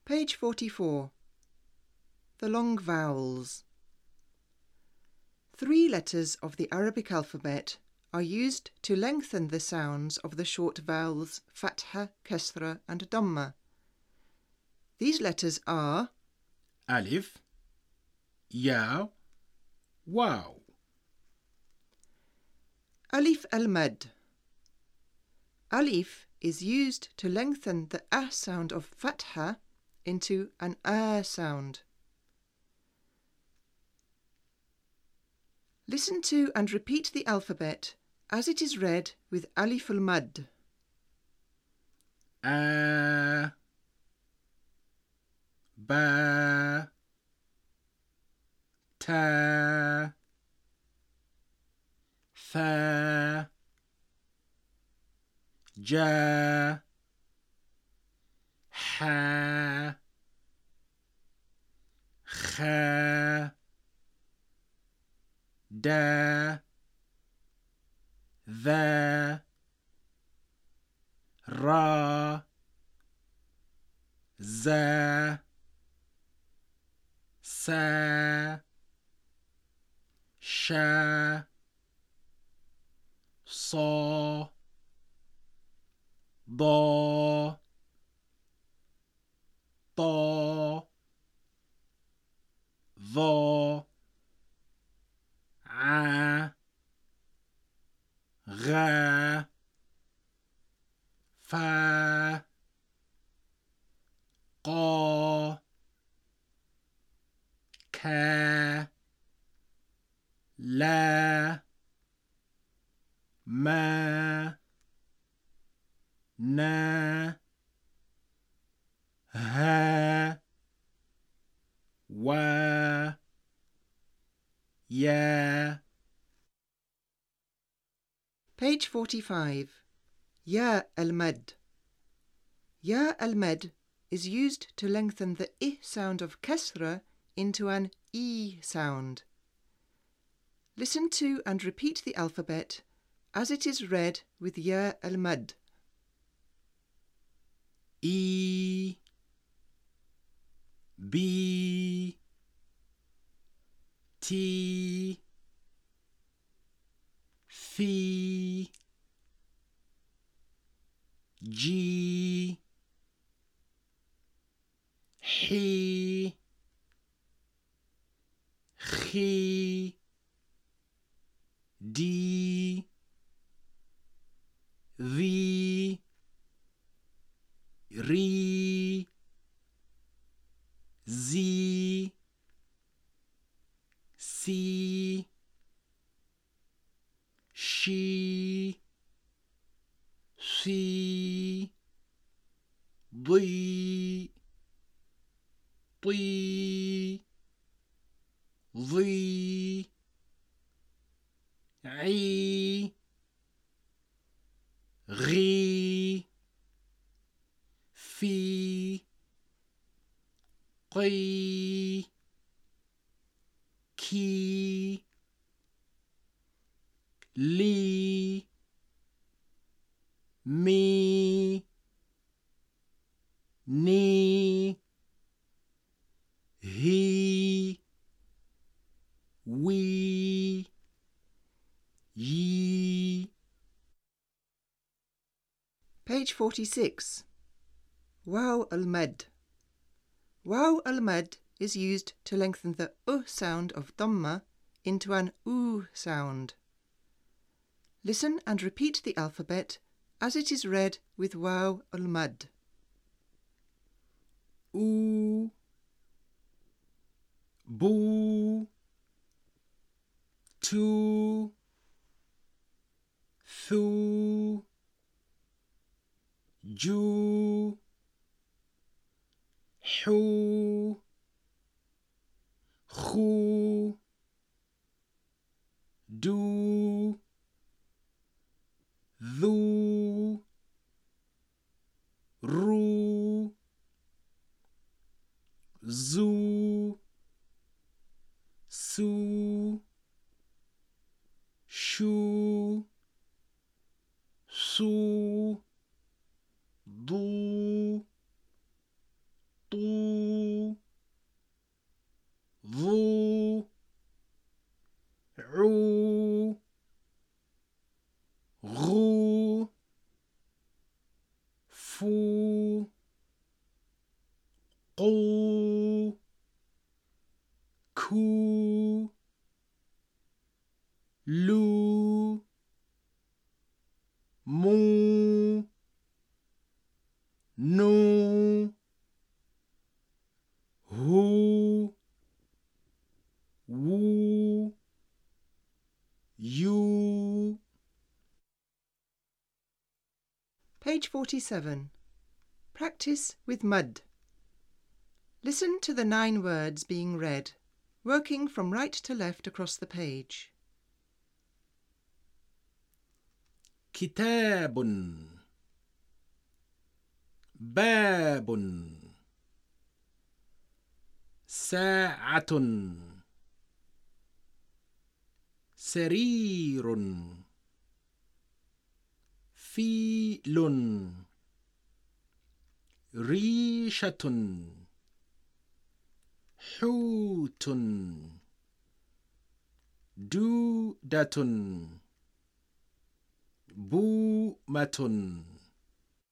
Page 44. The long vowels. 3 letters of the Arabic alphabet are used to lengthen the sounds of the short vowels Fatha, Kasra and Dhamma. These letters are Alif, Ya, Waw. Alif al-Mad. Alif is used to lengthen the A sound of Fatha into an A sound. Listen to and repeat the alphabet as it is read with Alif al-Mad. A, Ba, Ta, Tha, Ja, Ha, Kha, Da, Dha, Ra, Za, Sa, Sha, Sa, Da, Ta, Dha, A, Gha, Fa, Qa, Ka, La, Ma, Na, Ha, Wa, Ya. Page 45. Ya al-Mad. Ya al-Mad is used to lengthen the I sound of Kasra into an E sound. Listen to and repeat the alphabet as it is read with Ya al-Mad. E, B, T, Fi, G, He, Khi, D, V, Ri, Z, Si, Shi, Si, Di, Ti, Zi, I, Ghi, Fi, Qi, Ki, Li, Mi, Ni, He, We, Ye. Page 46. Waw al-Mad. Waw al-Mad is used to lengthen the U sound of Dhamma into an Oo sound. Listen and repeat the alphabet as it is read with Waw al-Mad. U, Bu, Tu, Thu, Ju, Hu, Khu, Du, Dhu, Ru, Zu, Su, Shu, Su, Du, Tu. فو قو كو لو مو نو هو وو يو. Page 47. Practice with mud. Listen to the 9 words being read, working from right to left across the page. كتاب باب ساعة سرير فيل ريشة حوت دودة بومة